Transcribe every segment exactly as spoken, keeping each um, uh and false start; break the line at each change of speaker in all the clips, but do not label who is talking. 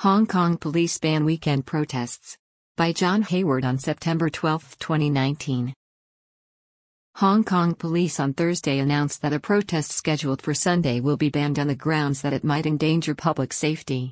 Hong Kong police ban weekend protests. By John Hayward on September twelfth, twenty nineteen. Hong Kong police on Thursday announced that a protest scheduled for Sunday will be banned on the grounds that it might endanger public safety.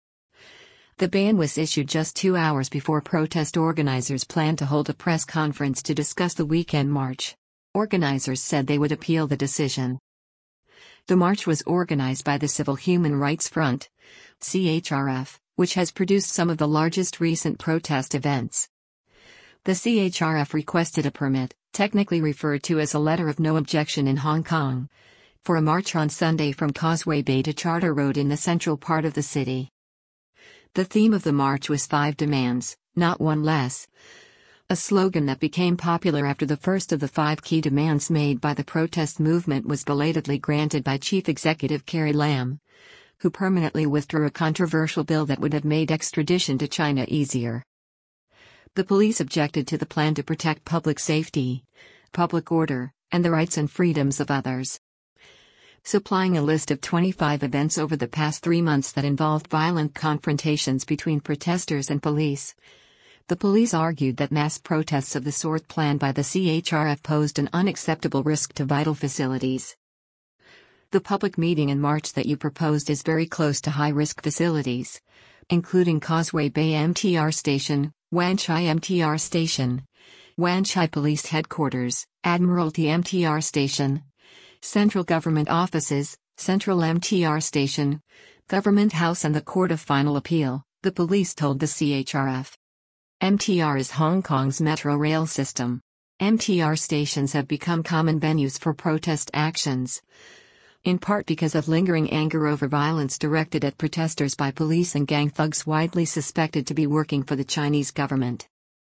The ban was issued just two hours before protest organizers planned to hold a press conference to discuss the weekend march. Organizers said they would appeal the decision. The march was organized by the Civil Human Rights Front, C H R F, which has produced some of the largest recent protest events. The C H R F requested a permit, technically referred to as a letter of no objection in Hong Kong, for a march on Sunday from Causeway Bay to Charter Road in the central part of the city. The theme of the march was five demands, not one less, a slogan that became popular after the first of the five key demands made by the protest movement was belatedly granted by Chief Executive Carrie Lam, who permanently withdrew a controversial bill that would have made extradition to China easier. The police objected to the plan to protect public safety, public order, and the rights and freedoms of others. Supplying a list of twenty-five events over the past three months that involved violent confrontations between protesters and police, the police argued that mass protests of the sort planned by the C H R F posed an unacceptable risk to vital facilities. The public meeting and march that you proposed is very close to high-risk facilities, including Causeway Bay M T R Station, Wan Chai M T R Station, Wan Chai Police Headquarters, Admiralty M T R Station, Central Government Offices, Central M T R Station, Government House and the Court of Final Appeal, the police told the C H R F. M T R is Hong Kong's metro rail system. M T R stations have become common venues for protest actions, in part because of lingering anger over violence directed at protesters by police and gang thugs widely suspected to be working for the Chinese government.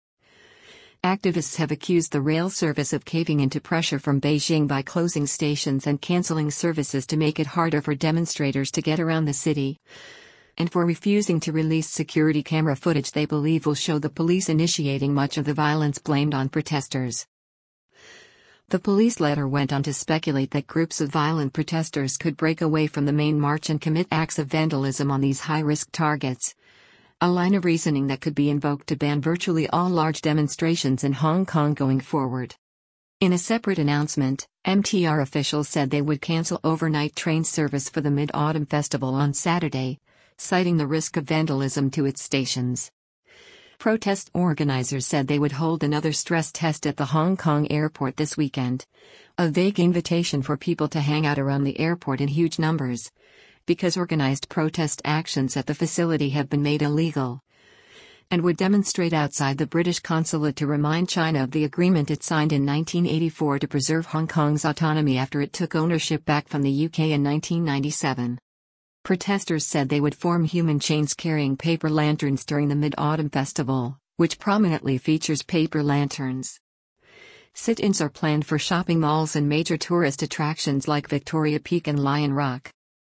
Activists have accused the rail service of caving into pressure from Beijing by closing stations and canceling services to make it harder for demonstrators to get around the city, and for refusing to release security camera footage they believe will show the police initiating much of the violence blamed on protesters. The police letter went on to speculate that groups of violent protesters could break away from the main march and commit acts of vandalism on these high-risk targets, a line of reasoning that could be invoked to ban virtually all large demonstrations in Hong Kong going forward. In a separate announcement, M T R officials said they would cancel overnight train service for the Mid-Autumn Festival on Saturday, citing the risk of vandalism to its stations. Protest organizers said they would hold another stress test at the Hong Kong airport this weekend, a vague invitation for people to hang out around the airport in huge numbers, because organized protest actions at the facility have been made illegal, and would demonstrate outside the British consulate to remind China of the agreement it signed in nineteen eighty-four to preserve Hong Kong's autonomy after it took ownership back from the U K in nineteen ninety-seven. Protesters said they would form human chains carrying paper lanterns during the Mid-Autumn Festival, which prominently features paper lanterns. Sit-ins are planned for shopping malls and major tourist attractions like Victoria Peak and Lion Rock.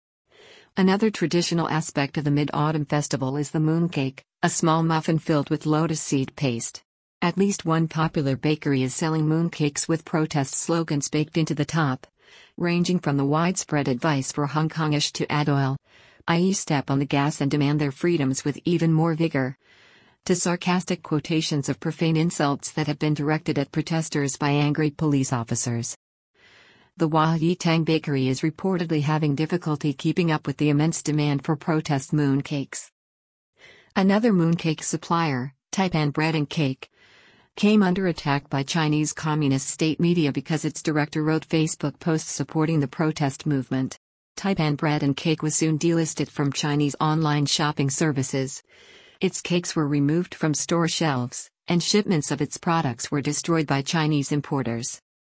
Another traditional aspect of the Mid-Autumn Festival is the mooncake, a small muffin filled with lotus seed paste. At least one popular bakery is selling mooncakes with protest slogans baked into the top, ranging from the widespread advice for Hong Kongish to add oil, that is step on the gas and demand their freedoms with even more vigor, to sarcastic quotations of profane insults that have been directed at protesters by angry police officers. The Wah Yi Tang Bakery is reportedly having difficulty keeping up with the immense demand for protest mooncakes. Another mooncake supplier, Taipan Bread and Cake, came under attack by Chinese Communist state media because its director wrote Facebook posts supporting the protest movement. Taipan Bread and Cake was soon delisted from Chinese online shopping services. Its cakes were removed from store shelves, and shipments of its products were destroyed by Chinese importers.